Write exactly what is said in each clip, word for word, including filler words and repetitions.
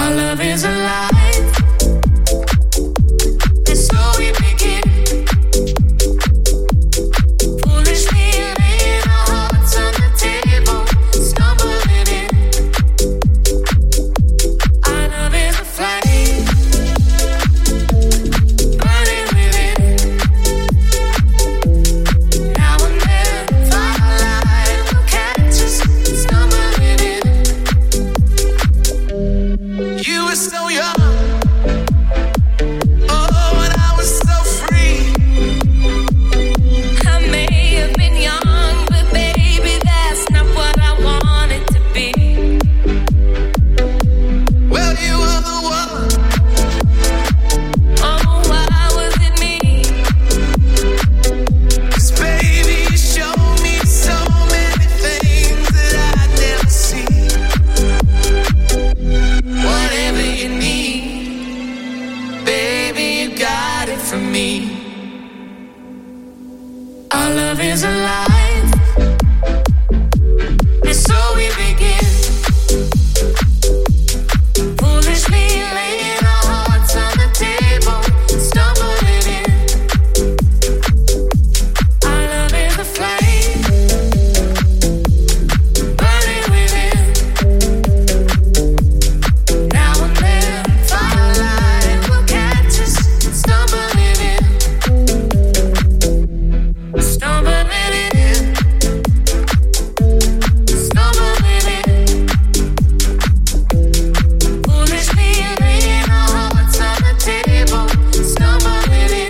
Our love is alive. And so we begin. Foolishly laying our hearts on the table, stumbling in. Our love is a flame, burning within. Now and then, firelight will catch us, stumbling in. You were so young. Our love is alive, and so we begin. Foolishly laying our hearts on the table, stumbling in. Our love is a flame, burning within. Now and then, firelight will catch us, stumbling in. Stumbling in, stumbling in. Foolishly laying our hearts on the table, stumbling in.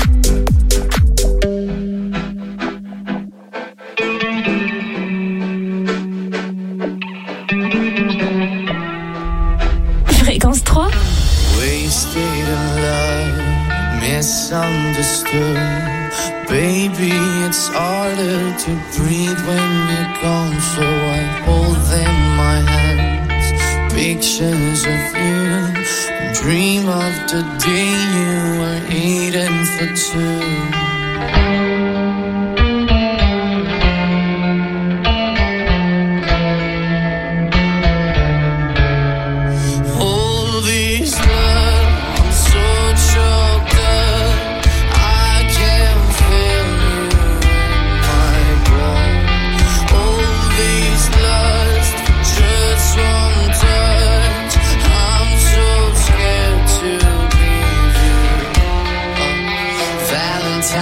Fréquence trois. Wasted in love, misunderstood. Baby, it's harder to breathe when you're gone, so I hold in my hands pictures of you and dream of the day you were eating for two. All these love, I'm so choked up, I can't feel you in my blood. All these lust for just one touch, I'm so scared to leave you. Uh, Valentine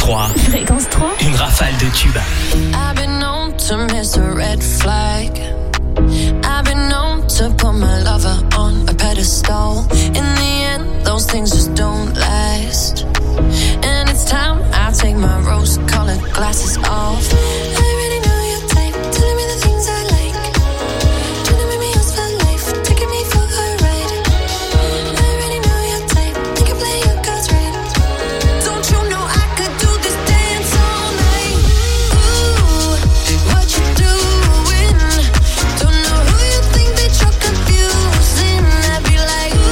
trois. Fréquence trois. Une rafale de tubes. I've been known to miss a red flag. I've been known to put my lover on a pedestal. In the end, those things just don't last. And it's time I take my rose-colored glasses off. I already know your type, telling me the things I like. Trying to make me yours for life, taking me for a ride. I already know your type, you can play your cards right. Don't you know I could do this dance all night? Ooh, what you doing? Don't know who you think that you're confusing. I'd be like, ooh.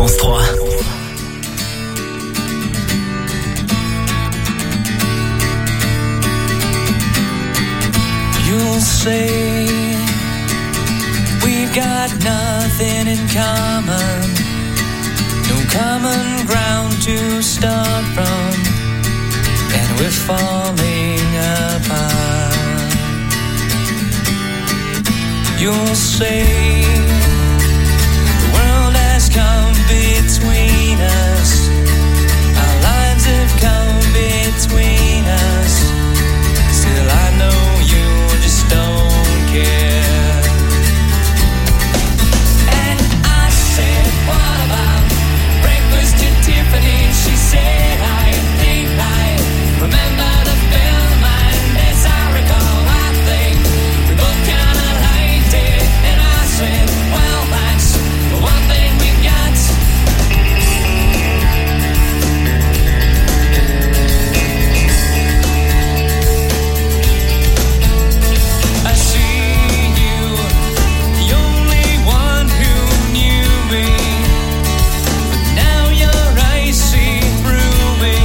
Fréquence trois. You'll say we've got nothing in common, no common ground to start from, and we're falling apart. You'll say the world has come between us, our lives have come between us. Still I know you just don't care. And I said, what about breakfast at Tiffany? She said, I think I remember the film, and as I recall, I think we both kinda liked it. And I said, well, that's the one thing we got. I see you, the only one who knew me, but now your eyes see through me.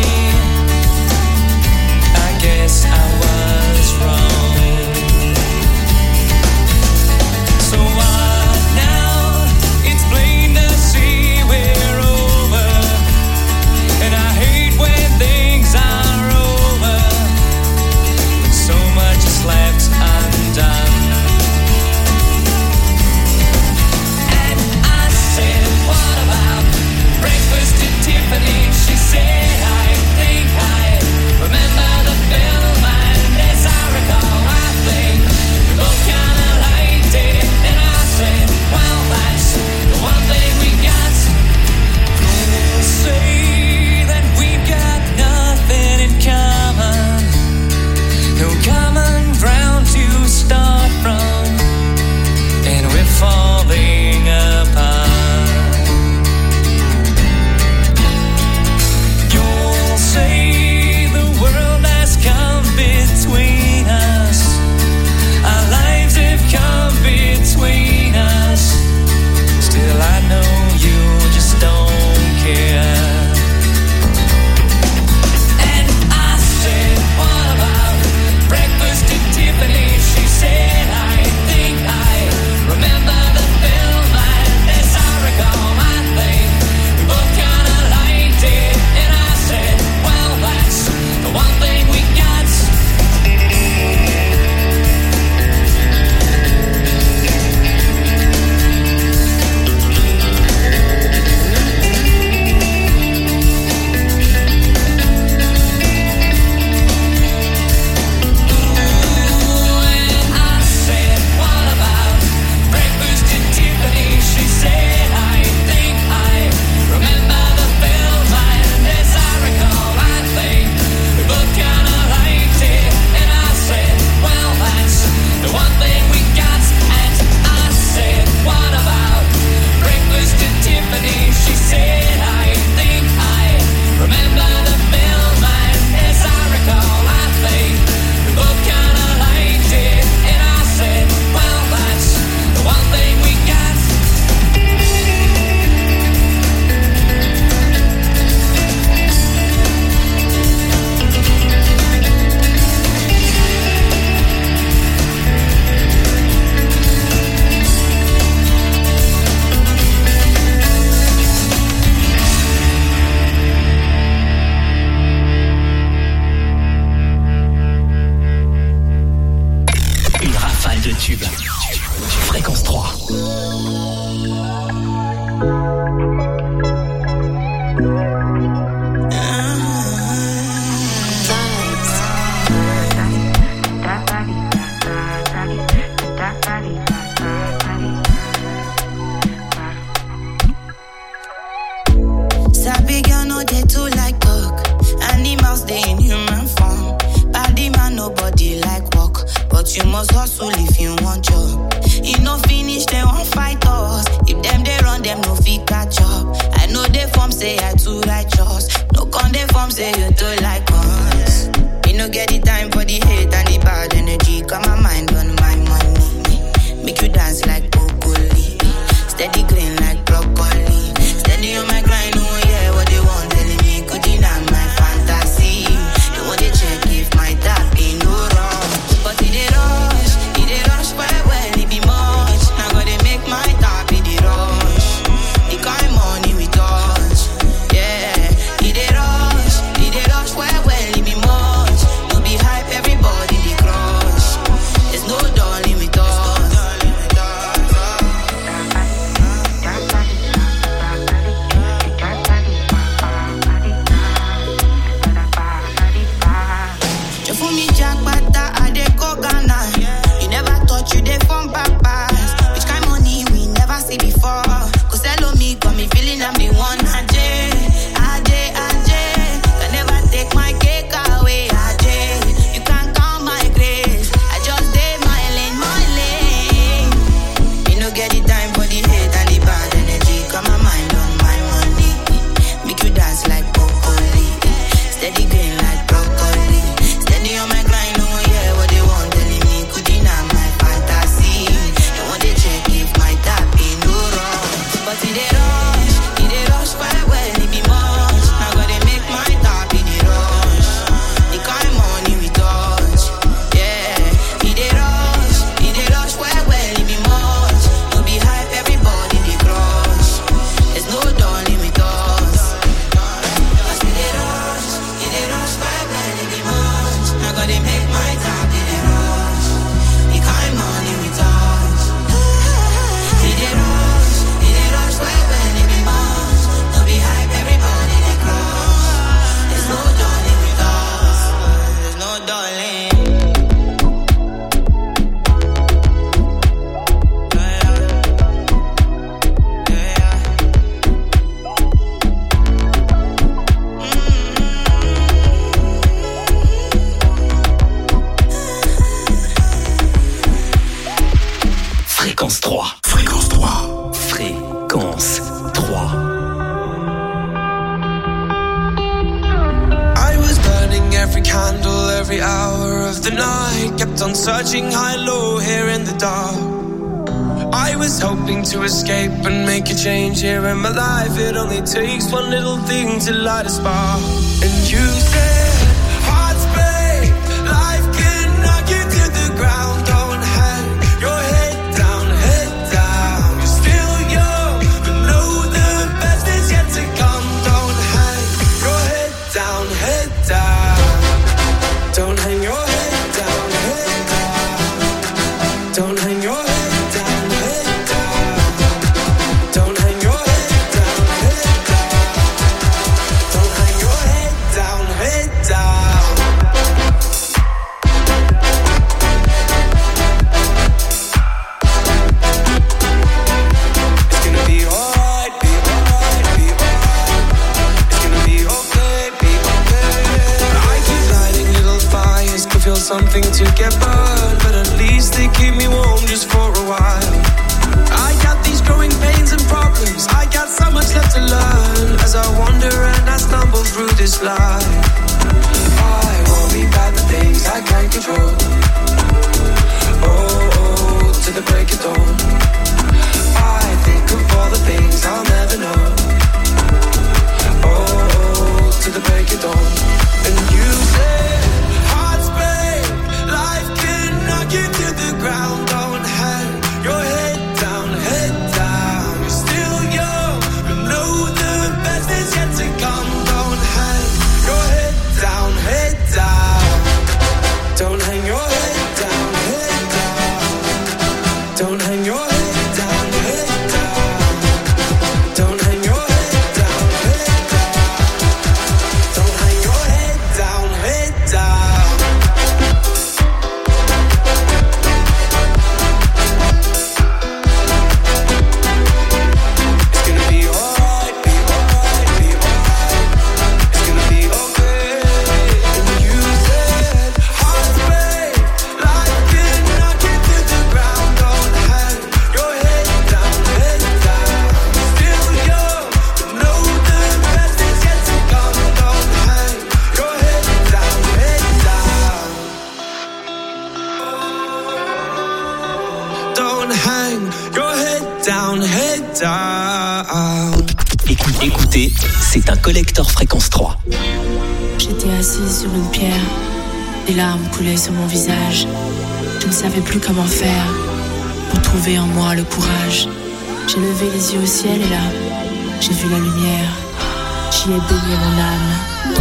I guess I was wrong. So what now? It's plain to see we're over, and I hate when things are over, when so much is left undone. And I said, what about breakfast at Tiffany? She said, I think I remember the film, and as I recall, I think we both kinda liked it. And I said, well, that's the one thing we got. Don't say that we've got nothing in common, no common ground to start from, and we're falling apart. You'll say the world has come between us, our lives have come between us. Still I know you just don't care. And I said, what about breakfast at Tiffany? She said, I think I remember the film, and as I recall, I think we both kinda liked it. And I said, well, that's the one thing we got. And I said, what about breakfast at Tiffany? She said, I think I remember the film, and as I recall, I think we both kinda liked it. And I said, well, that's the one thing we got. And I said, what about breakfast at Tiffany? She said, I think I remember the film, and as I recall, I think we both kinda liked it. And I said, well, that's the one thing we got. Une rafale de tubes. Fréquence trois. Sabi girl no dey too like talk. Animals dey in human form. Body man nobody like work, but you must hustle if you want job. E no finish dem wan fight us. If dem dey run dem no fit catch up. I know dey form say I too righteous. No con dey form say you too like us. Me no get the time for the hate and the bad energy. Got my mind on my money. Make you dance like broccoli. Steady green like broccoli. Steady on my trois. I was burning every candle, every hour of the night. Kept on searching high, low, here in the dark. I was hoping to escape and make a change here in my life. It only takes one little thing to light a spark. And you said, hearts break, life can knock you to the ground. Don't hang your head down, head down. You're still young, but know the best is yet to come. Don't hang your head down, head down. Don't hang your head down, head down. Don't hang your head. Something to get burned, but at least they keep me warm just for a while. I got these growing pains and problems, I got so much left to learn. As I wander and I stumble through this life, I worry about the things I can't control. Oh, oh, to the break of dawn, I think of all the things I'll never know. Oh, oh, to the break of dawn. And you say you to the ground, don't hang your head down, head down. You're still young, but know the best is yet to come. Don't hang your head down, head down. Don't hang your head down, head down. Don't hang your head down, head down. Don't hang your head down, head down. Don't hang your head down, head down. Écoutez, écoutez, c'est un collector fréquence trois. J'étais assise sur une pierre, des larmes coulaient sur mon visage. Je ne savais plus comment faire pour trouver en moi le courage. J'ai levé les yeux au ciel et là, j'ai vu la lumière. J'y ai baigné mon âme.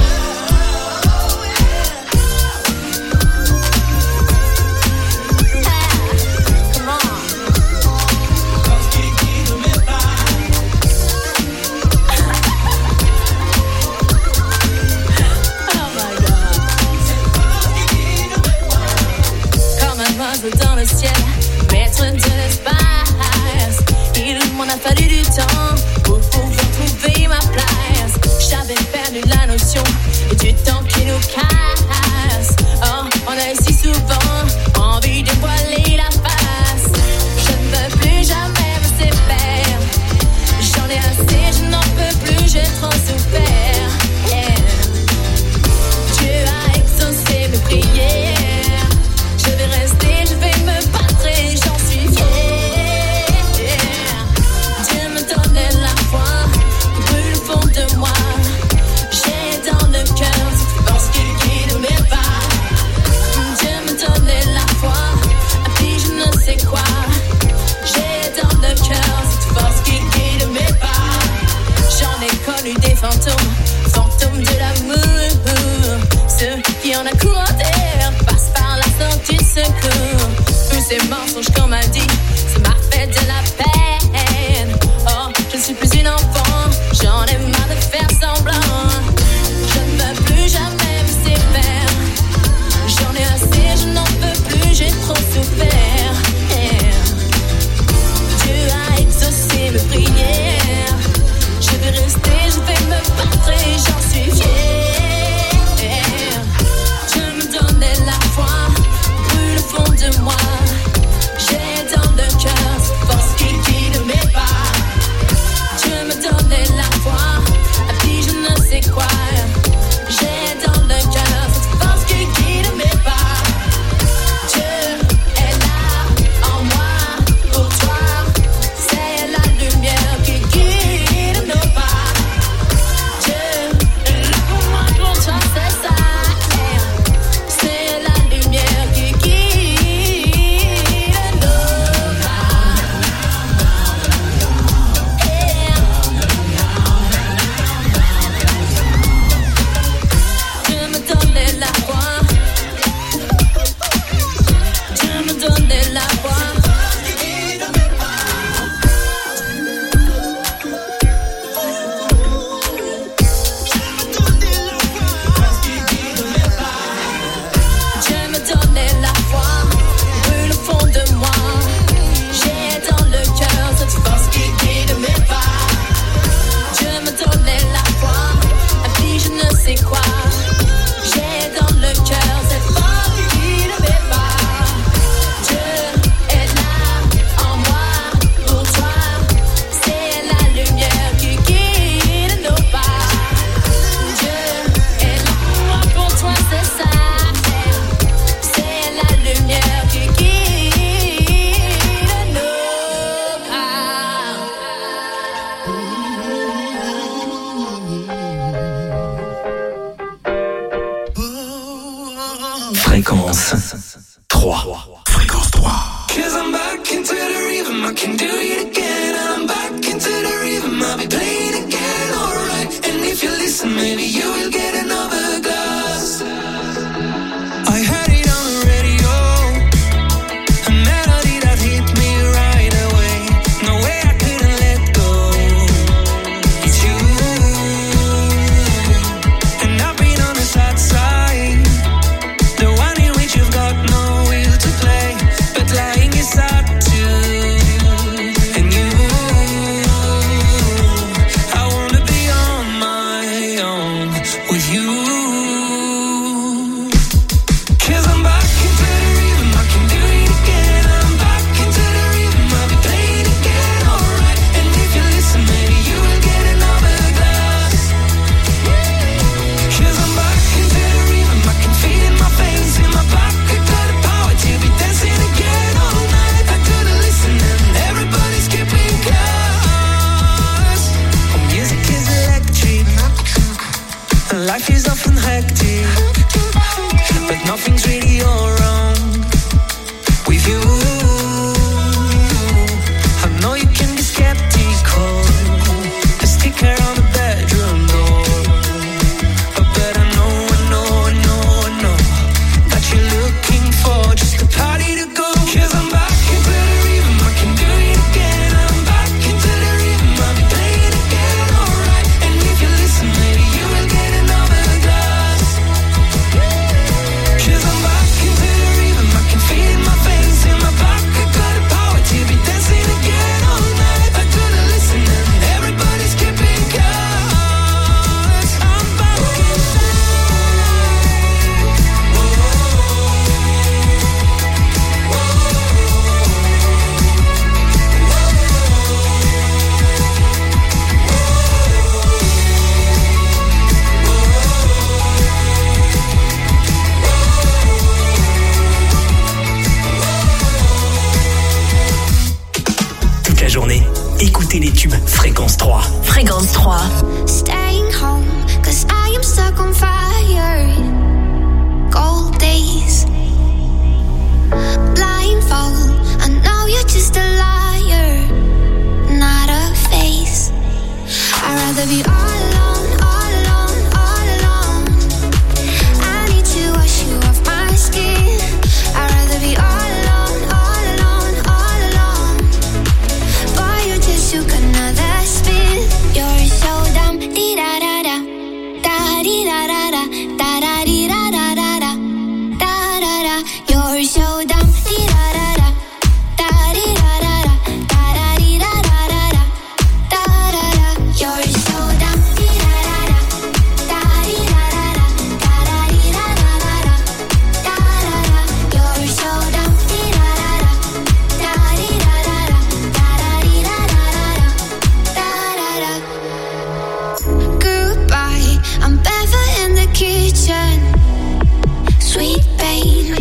Dans le ciel, maître de l'espace. Il m'en a fallu du temps pour pouvoir trouver ma place. J'avais perdu la notion du temps qui nous casse. Oh, on a si souvent envie de voiler la face. Je ne veux plus jamais me séparer. J'en ai assez, je n'en peux plus, j'ai trop souffert. Yeah. Dieu a exaucé mes prières. Je vais rester, je vais me battre et j'en suis fière. Dieu me donnait la foi, qui brûle au fond de moi. J'ai dans le cœur cette force qui guide mes pas. Dieu me donnait la foi, et puis je ne sais quoi. J'ai dans le cœur cette force qui guide mes pas. J'en ai connu des fantômes, fantômes de l'amour. Ceux qui en a commandé passent par la sortie de secours. Tous ces mensonges qu'on m'a dit, ça m'a fait de la peine. Oh, je ne suis plus une enfant, j'en ai marre de faire semblant. Je ne veux plus jamais me séparer. J'en ai assez, je n'en peux plus, j'ai trop souffert. Yeah. Dieu a exaucé mes prières. Je vais rester, je vais me battre et j'en suis fière. Dieu me donnait la foi, brûle au fond de moi. J'ai Fréquence trois. Fréquence trois. Cause I'm back into the rhythm, I can do it again. I'm back into the rhythm, I'll be playing again, alright. And if you listen, maybe you will get another glass. I heard it on the radio, a melody that hit me right away. No way I couldn't let go. It's you. And I've been on the sad side, the one in which you've got no will to play, but lying is sad too. And you, I wanna be on my own with you. Cause I'm back into the rhythm, I can do it again. I'm back into the rhythm, I'll be playing again, alright. And if you listen, maybe you will get another glass. Cause I'm back into the rhythm, I can feel it in my veins, in my back. I got the power to be dancing again all night. I gotta listen and everybody's keeping close. Oh, music is electric, and life is often hectic, but nothing's really all wrong with you. I know you can be skeptical, a sticker on the bedroom door, but I know, I know, I know, I know that you're looking for just a party to go. Cause I'm back into the rhythm, I can do it again. I'm back into the rhythm, I'll be playing again, alright. And if you listen, maybe you will get another glass. Cause I'm back into the rhythm, I can feel it in my veins, in my back. I got the power to be dancing again all night. I gotta listen and everybody's keeping close. I'm back inside. Toute la journée, écoutez les tubes Fréquence trois. Fréquence trois. Staying home, cause I am stuck on fire. Cold days, blindfold. I know you're just a liar, not a face. I'd rather be all alone, all alone, all alone. I need to wash you off my skin. I'd rather be all alone, all alone, all alone. Boy, you just took another spin. You're so dumb. Dee da da da, da dee da da da, da da dee da da da da, da da da. You're so dumb. Dee da da da, da dee da da da, da da dee da da da da, da da da. You're so dumb. Dee da da da, da dee da da da, da da dee da da da da, da da da. You're so dumb. Dee da da da, da dee da da da, da da dee da da da da, da da da. Goodbye, I'm barefoot in the kitchen. Sweet pain,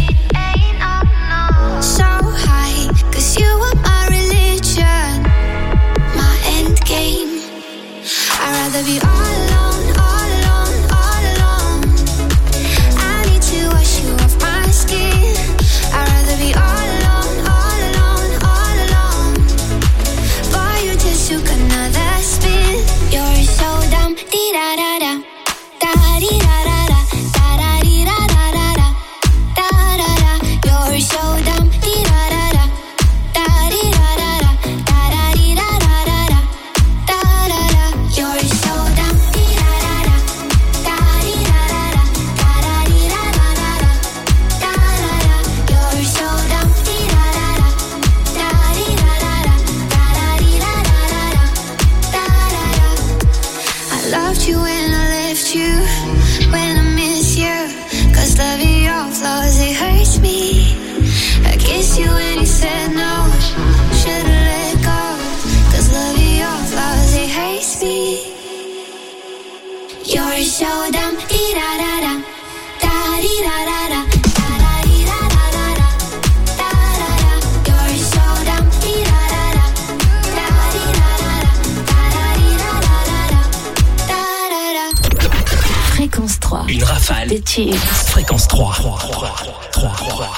so high, cause you are my religion, my end game. I'd rather be all alone, all alone, all alone. I need to wash you off my skin. I'd rather be all alone, all alone, all alone. Boy, you just took another spin. You're so dumb. Dee da da da, da dee da da da, da da dee da da da da, da da da. You're so dumb. Dee da da da, da dee da da da, da da dee da da da da, da da da. You're so dumb. Dee da da da, da dee da da da, da da dee da da da da, da da da. You're so dumb. Dee da da da, da dee da da da, da da dee da da da da, da da da. I loved you when I left you, when I miss you. Cause loving your flaws, it hurts me. I kissed you when you said no, should've let go. Cause loving your flaws, it hurts me. You're so dumb. Dee da da da, da dee da da da, da da dee da da da da, da da da. You're so dumb. Dee da da da, da dee da da da, da da dee da da da da, da da da. Fréquence trois. Une rafale. de tubes. Fréquence trois. trois, trois, trois, trois.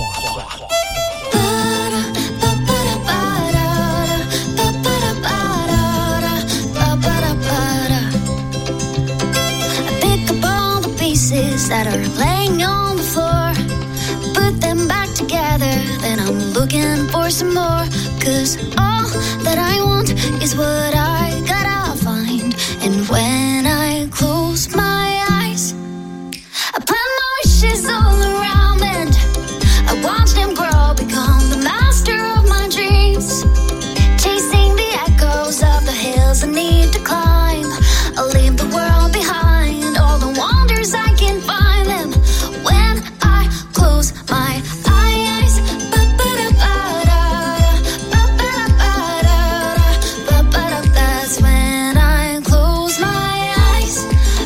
That are laying on the floor, put them back together, then I'm looking for some more. Cause all that I want is what I gotta find. And when I close my eyes, I plant my wishes all around and I watch them grow, become the master of my dreams. Chasing the echoes of the hills I need to climb. I'll leave the world behind, all the wonders I can find them when I close my eyes. That's when I close my eyes.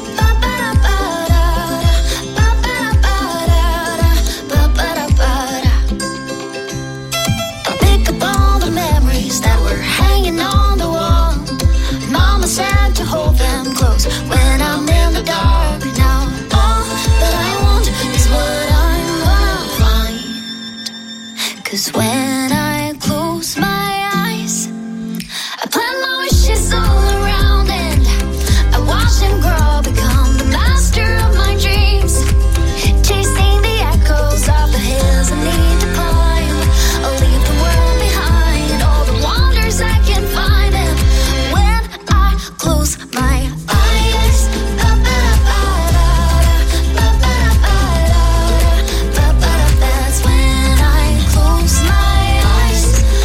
I pick up all the memories that were hanging on the wall. Mama said to hold them close when I'm in the dark. Now all that I want is what I'm gonna find. Cause when I close my eyes, I plant my wishes all around and I watch them grow, become the master of my dreams. Chasing the echoes of the hills I need to climb. I'll leave the world behind, all the wonders I can find them when I close my eyes. That's when I close my eyes.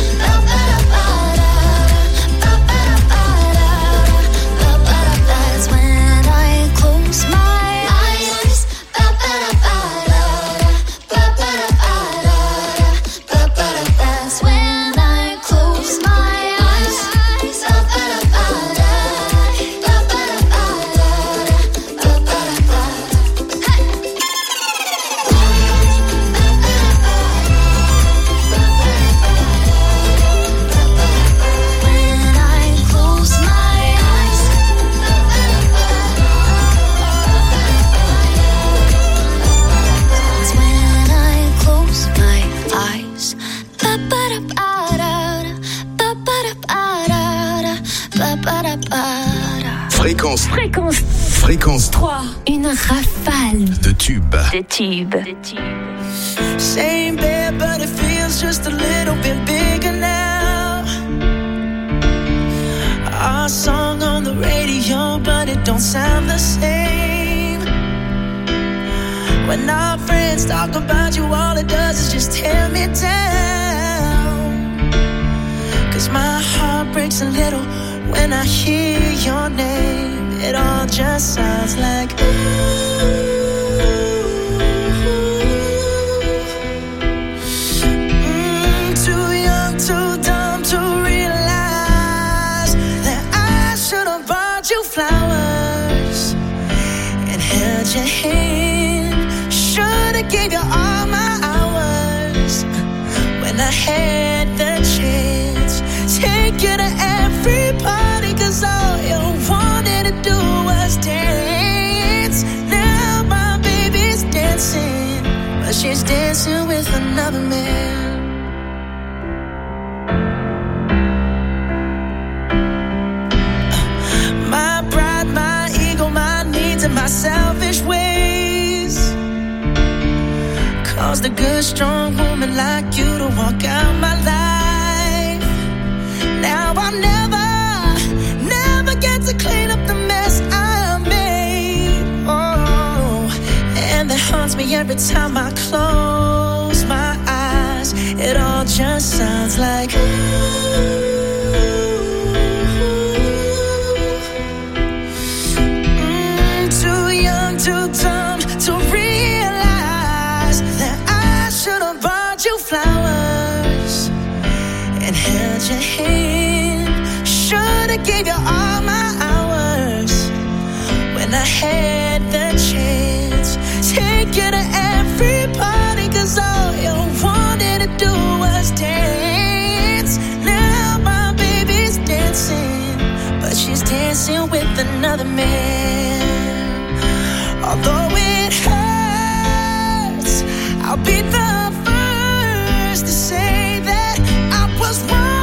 That's when I close my eyes. That's when I close my eyes. When I close my eyes. That's when I close my eyes. Fréquence. Fréquence Fréquence trois. Une rafale De tubes. de tubes. De tubes. Same bed, but it feels just a little bit bigger now. Our song on the radio, but it don't sound the same. When our friends talk about you, all it does is just tear me down. Cause my heart breaks a little when I hear your name. It all just sounds like ooh. Too dumb to realize that I should have bought you flowers and held your hand. Should have gave you all my hours when I had the chance. Take you to every party, cause all you wanted to do was dance. Now my baby's dancing, but she's dancing with another man. My selfish ways caused a good, strong woman like you to walk out my life. Now I'll never, never get to clean up the mess I made. Oh, and that haunts me every time I close my eyes. It all just sounds like ooh. Too dumb to realize that I should have bought you flowers and held your hand. Should have gave you all my hours when I had the chance. Take you to every party, cause all you wanted to do was dance. Now my baby's dancing, but she's dancing with another man. Although it hurts, I'll be the first to say that I was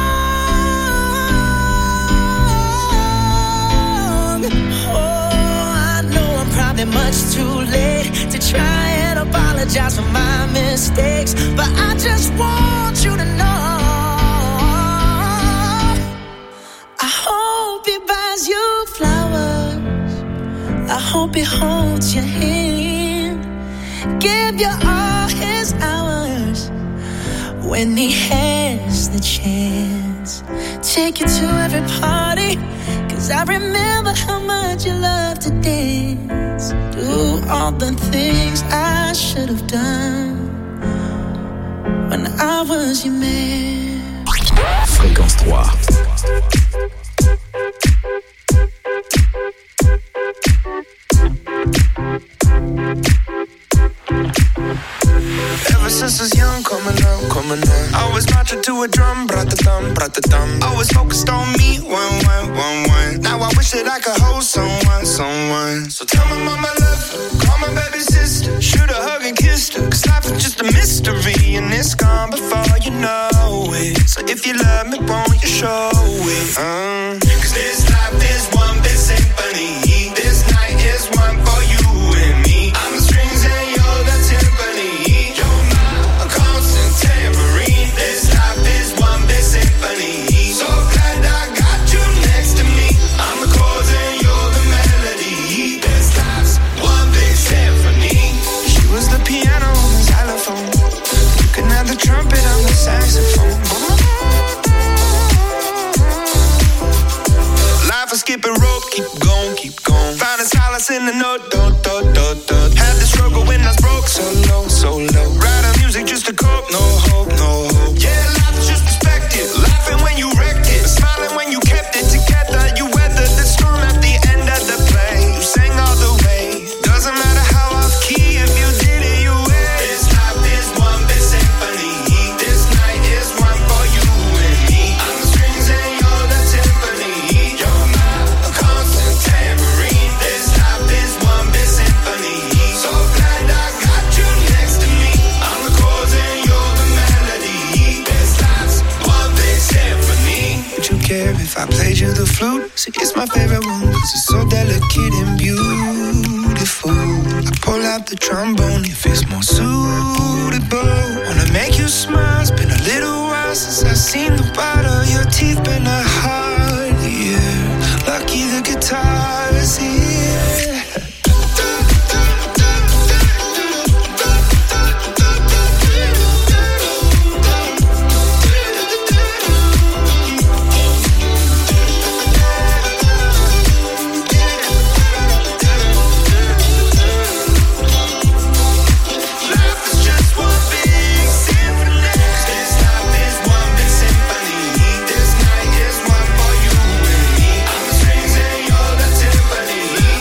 wrong. Oh, I know I'm probably much too late to try and apologize for my mistakes, but I just want you to know I hope he buys you flowers, I hope he holds your hand, give you all his hours when he has the chance. Take you to every party, 'cause I remember how much you love to dance. Do all the things I should have done when I was your man. Fréquence trois. Ever since I was young, coming up, coming up, I was marching to a drum, brat-a-dum, brat-a-dum. I was focused on me, one, one, one, one. Now I wish that I could hold someone, someone. So tell my mama I love her, call my baby sister, shoot a hug and kiss her, 'cause life is just a mystery and it's gone before you know it. So if you love me, won't you show it? Um, 'Cause this life is one big symphony. This night is one for you and me. I'm the strings and you're the timpani. You're my constant tambourine. This life is one big symphony. So glad I got you next to me. I'm the chords and you're the melody. This life's one big symphony. She was the piano on the xylophone. You can have the trumpet on the saxophone. Life is skipping rope, keep going, keep going. Finding solace in the note, do, do, do, do. Had the struggle when I was broke, so low, so low. Writing music just to cope, no hope, no hope. Yeah, life's just perspective. Laughing when you wrecked it, smiling when you kept it together. You weathered the storm at the end of the play. You sang all the way. Doesn't matter how off key, if you did it, you win. This life is one big symphony. This night is one for you and me. I'm the strings and you're the timpani. You're my constant tambourine. This life is one big symphony. So glad I got you next to me. I'm the chords and you're the melody. This life's one big symphony. Would you care if I played you the flute? See, it's my favorite one, 'cause it's so delicate and beautiful. I pull out the trombone if it's more suitable. Wanna make you smile, it's been a little while since I've seen the white of your teeth. Been a hard year, lucky the guitar is here. This night is one for you and me. I'm the strings and you're the timpani.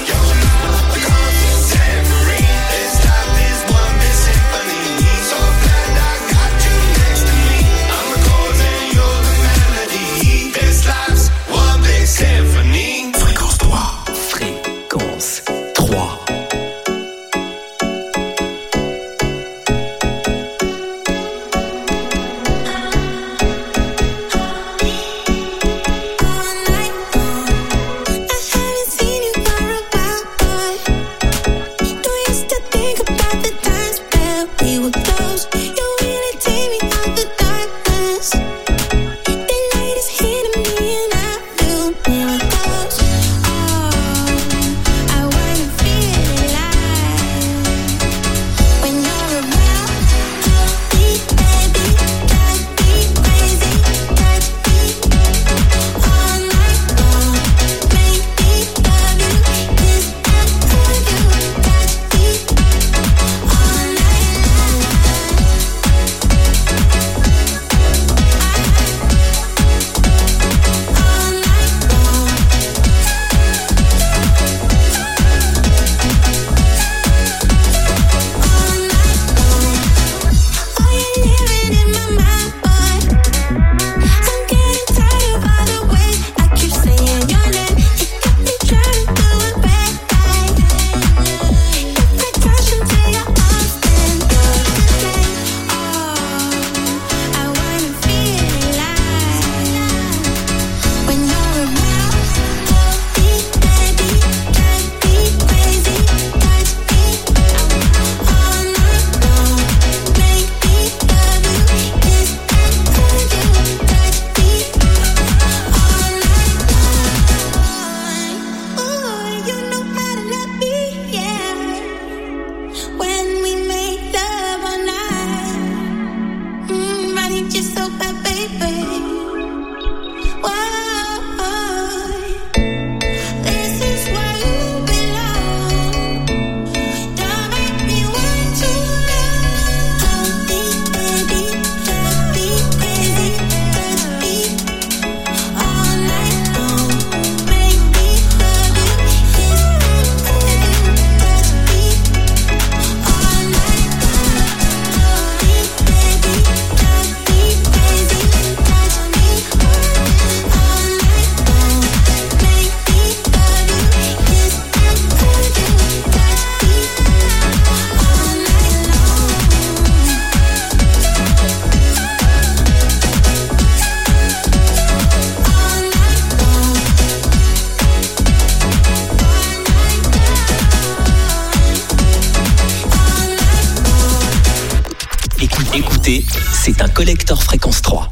écoutez, c'est un collector Fréquence trois.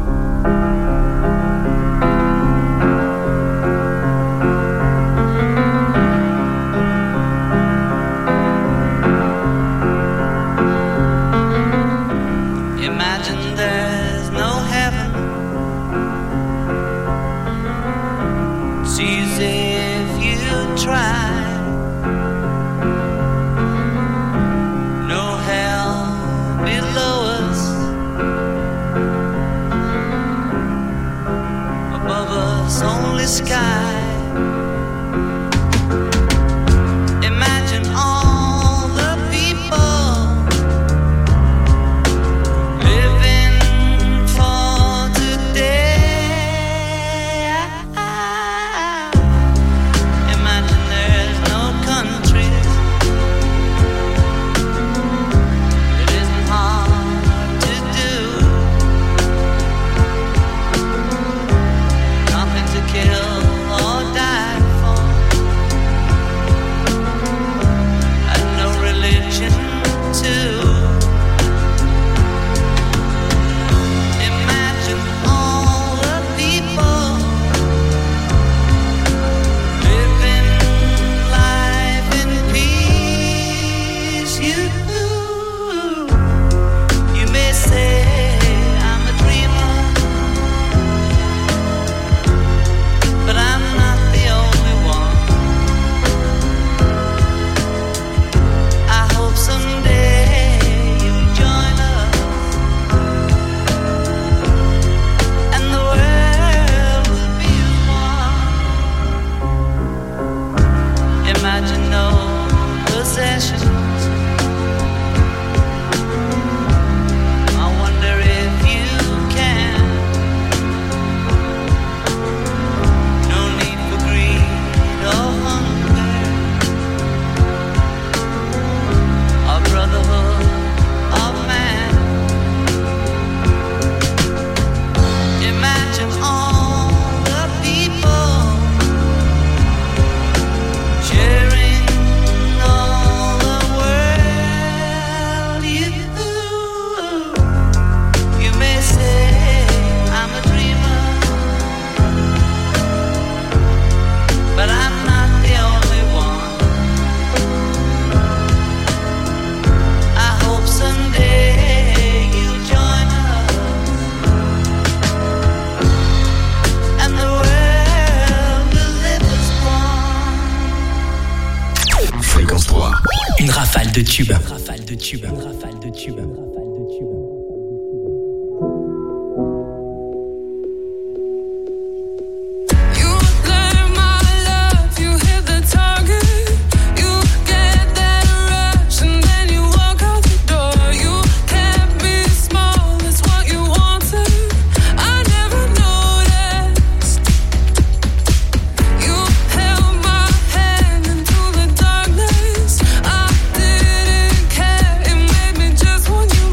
Imagine there's no heaven. It's easy if you try. No hell below us. Above us, only sky. Imagine all the people living for today. Imagine there's no countries. It isn't hard to do. Nothing to kill or die for. And no religion too. Imagine all the people living life in peace. You, you may say I'm a dreamer, but I'm not the only one. I hope someday you'll join us, and the world will be as one. Imagine no possessions. I wonder if you can. No need for greed or hunger. A brotherhood of man. Imagine all the people sharing all the world. You, you may say I'm a dreamer, but I'm not the only one. I hope someday you'll join us, and the world will live as one. Fréquence trois. Une rafale de tubes. Une rafale de tubes. Une rafale de tubes. Une rafale de tubes. You learn my love, you hit the target. You get that rush and then you walk out the door. You kept me small, that's what you wanted. I never noticed. You held my hand into the darkness. I didn't care, it made me just want you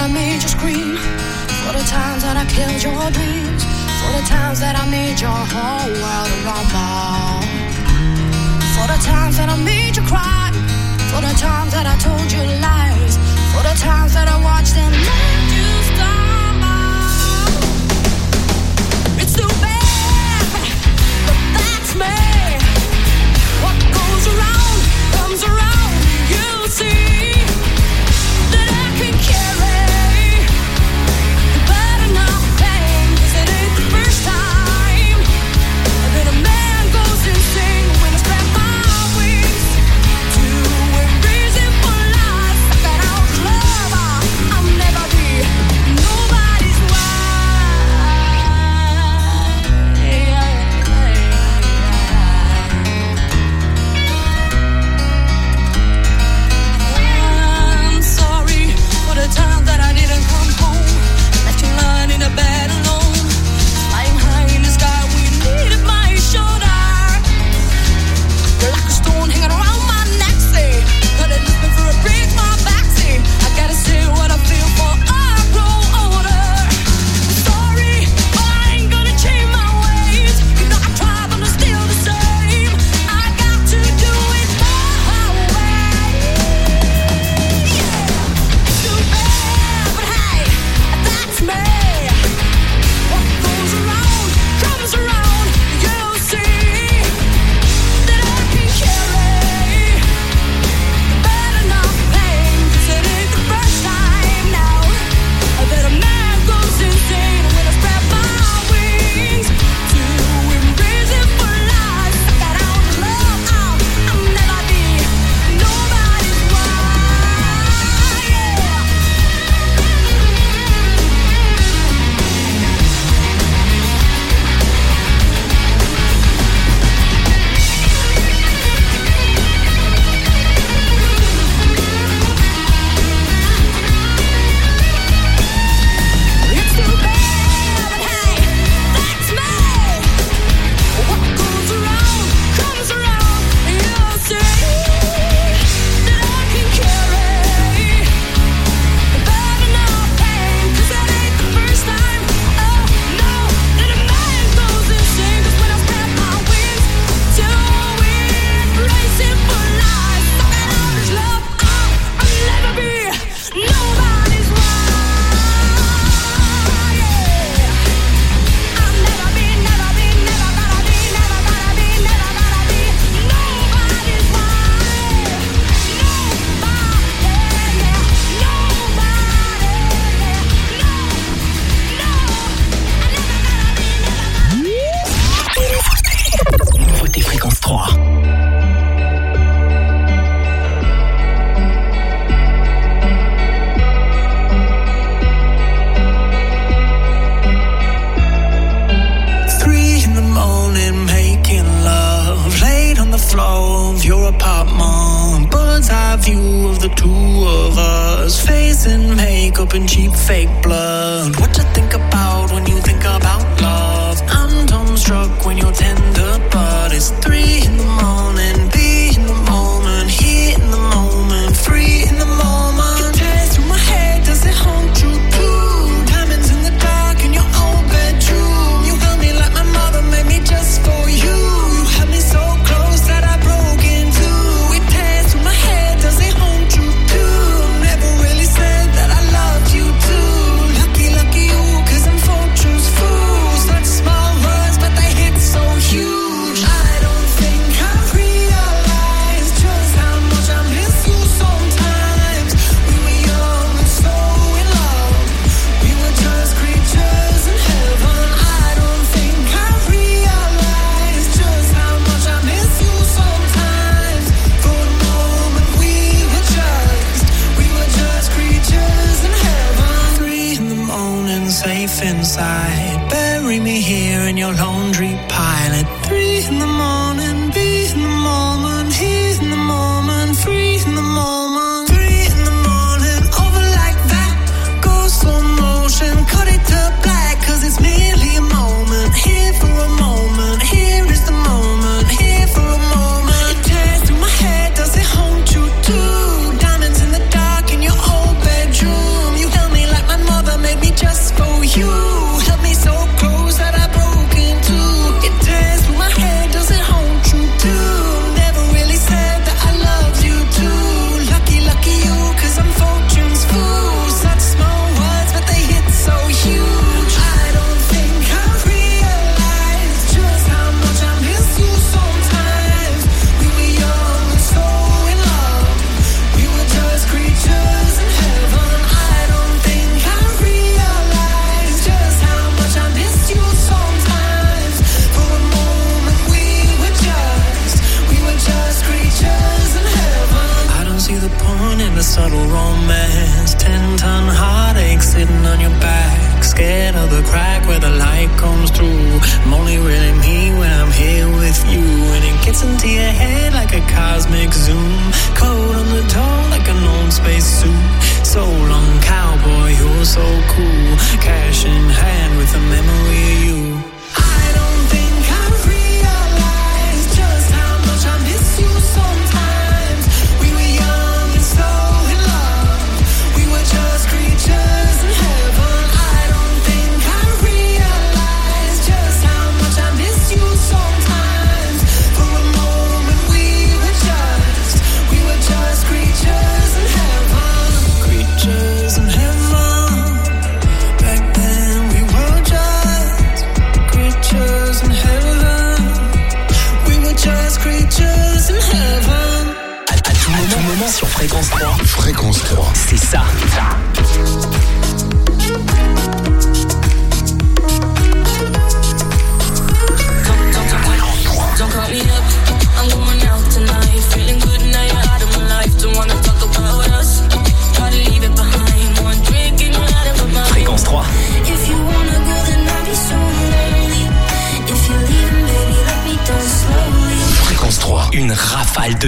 I made you scream, for the times that I killed your dreams, for the times that I made your whole world rumble, for the times that I made you cry, for the times that I told you lies, for the times that I watched them let you stumble. It's too bad, but that's me. What goes around comes around. You see that I can carry the burden of pain, 'cause it ain't the first time that a man goes insane when I spread my wings to embrace it for life. I got out love, I'll never be nobody's I'm sorry for the time that I didn't come home, left you lying in a bed alone, flying high in the sky, we needed my shoulder. You're like a stone hanging around my neck, say, gotta lift me for a break, my back, say, I gotta say what I feel for I grow older. Sorry, but I ain't gonna change my ways. You know I try, but I'm still the same. I got to do it my way. Yeah, it's too bad, but hey, that's me. What goes around comes around. You see that I can carry the burden of pain, 'cause it ain't the first time now that a man goes insane when I spread my wings to embrace it for life. I got out of love, I'll, I'll never be nobody's wife. Yeah. It's too bad, but hey, that's me. What goes around comes around. You'll see that I can carry the burden of pain, 'cause that ain't the first time, oh no, that a man goes insane. 'Cause when I spread my wings to embrace it for life, I got all this love, I'll, I'll never be nobody's wife. Yeah. I'll never be, never be, never gonna be, never gonna be, never gonna be nobody's wife. Nobody, yeah, nobody, yeah, no, no, I never gonna be, never gonna be. Nouveauté Fréquence trois. Three in the morning, making love, laid on the floor of your apartment. Bird's eye view of the two of us, facing makeup and cheap fake blood. What you think about when you think about love? I'm dumbstruck when you're tender, but it's three in the morning, be in the moment, here in the moment, free in the moment. It tears through my head, does it haunt you too? Diamonds in the dark in your old bedroom. You held me like my mother made me just for you. You held me so close that I broke in two. It tears through my head, does it haunt you too? Never really said that I loved you too. Lucky, lucky you, 'cause I'm fortune's fool. Such small words, but they hit so huge. I don't think I realized just how much I miss you sometimes. We were young and so in love. We were just creatures in heaven. I don't think I realized just how much I miss you sometimes. For a moment we were just, we were just creatures in heaven. Three in the morning, safe inside. Bury me here in your laundry pile. At three in the morning, be in the moment, here in the moment, free in the moment. Three in the morning, over like that. Go slow motion, cut it to black, 'cause it's merely a moment. Here for a moment, here is the moment, here for a moment. It tears through my head, does it haunt you too? Diamonds in the dark in your old bedroom. You held me like subtle romance. Ten ton heartache sitting on your back, scared of the crack where the light comes through. I'm only really me when I'm here with you, and it gets into your head like a cosmic zoom. Cold on the toe like an old space suit. So long, cowboy, you're so cool. Cash in hand with a memory of you. I don't think I realize just how much I miss you sometimes. We were young and so in love. We were just creatures in heaven. I don't think I realize just how much I miss you sometimes. For a moment we were just, we were just creatures in heaven. Creatures in heaven. Back then we were just creatures in heaven. We were just creatures in heaven. À, à tout moment, moment sur Fréquence trois. Fréquence trois. C'est ça.